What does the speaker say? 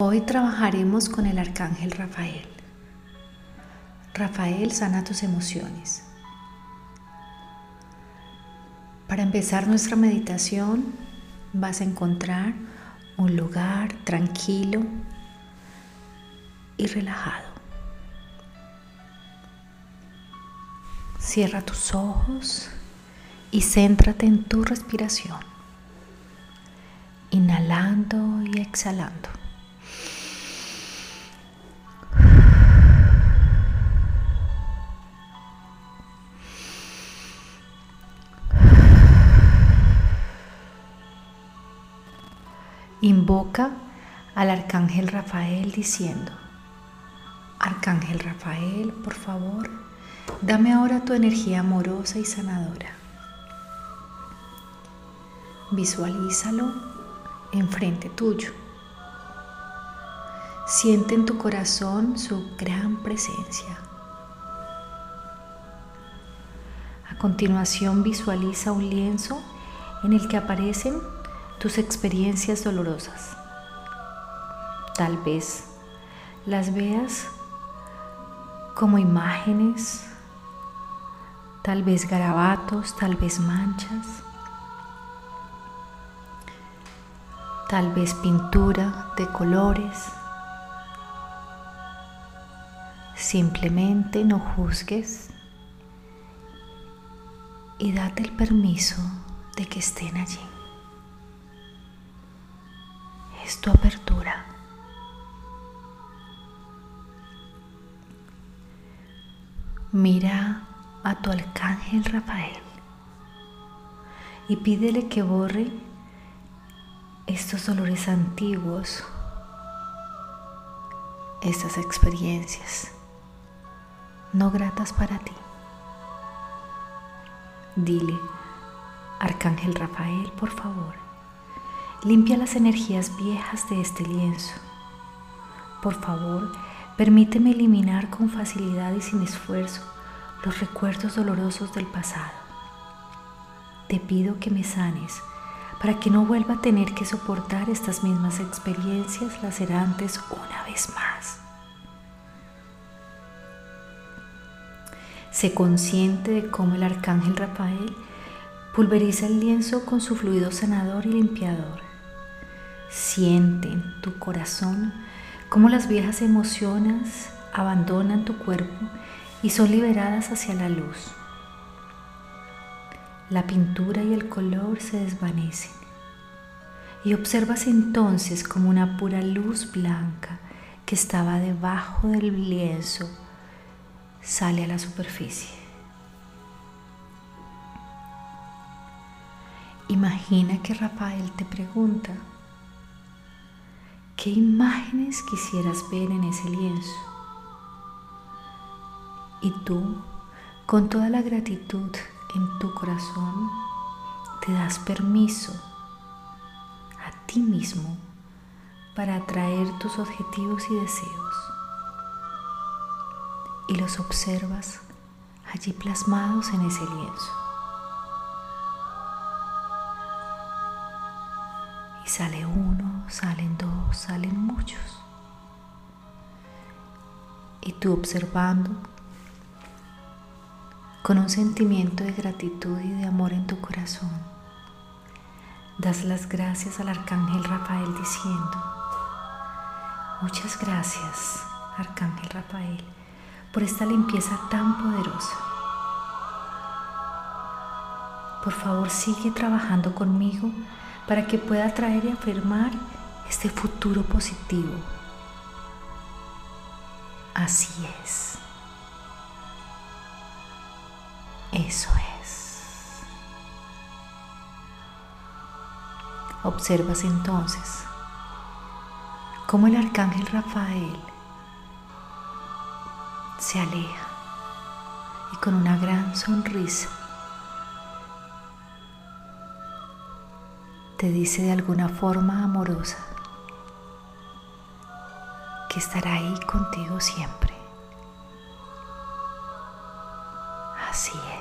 Hoy trabajaremos con el Arcángel Rafael. Rafael sana tus emociones. Para empezar nuestra meditación, vas a encontrar un lugar tranquilo y relajado. Cierra tus ojos y céntrate en tu respiración, inhalando y exhalando. Invoca al Arcángel Rafael diciendo: Arcángel Rafael, por favor, dame ahora tu energía amorosa y sanadora. Visualízalo enfrente tuyo. Siente en tu corazón su gran presencia. A continuación, visualiza un lienzo en el que aparecen tus experiencias dolorosas. Tal vez las veas como imágenes, tal vez garabatos, tal vez manchas, tal vez pintura de colores. Simplemente no juzgues y date el permiso de que estén allí. Es tu apertura. Mira a tu Arcángel Rafael y pídele que borre estos dolores antiguos, estas experiencias no gratas para ti. Dile: Arcángel Rafael, por favor, limpia las energías viejas de este lienzo. Por favor, permíteme eliminar con facilidad y sin esfuerzo los recuerdos dolorosos del pasado. Te pido que me sanes para que no vuelva a tener que soportar estas mismas experiencias lacerantes una vez más. Sé consciente de cómo el Arcángel Rafael pulveriza el lienzo con su fluido sanador y limpiador. Siente en tu corazón cómo las viejas emociones abandonan tu cuerpo y son liberadas hacia la luz. La pintura y el color se desvanecen y observas entonces como una pura luz blanca que estaba debajo del lienzo sale a la superficie. Imagina que Rafael te pregunta: ¿qué imágenes quisieras ver en ese lienzo? Y tú, con toda la gratitud en tu corazón, te das permiso a ti mismo para atraer tus objetivos y deseos. Y los observas allí plasmados en ese lienzo. Y sale uno, salen dos, salen muchos. Y tú observando, con un sentimiento de gratitud y de amor en tu corazón, das las gracias al Arcángel Rafael diciendo: muchas gracias, Arcángel Rafael, por esta limpieza tan poderosa. Por favor, sigue trabajando conmigo para que pueda atraer y afirmar este futuro positivo. Así es. Eso es. Observas entonces cómo el Arcángel Rafael se aleja y con una gran sonrisa te dice de alguna forma amorosa que estará ahí contigo siempre. Así es.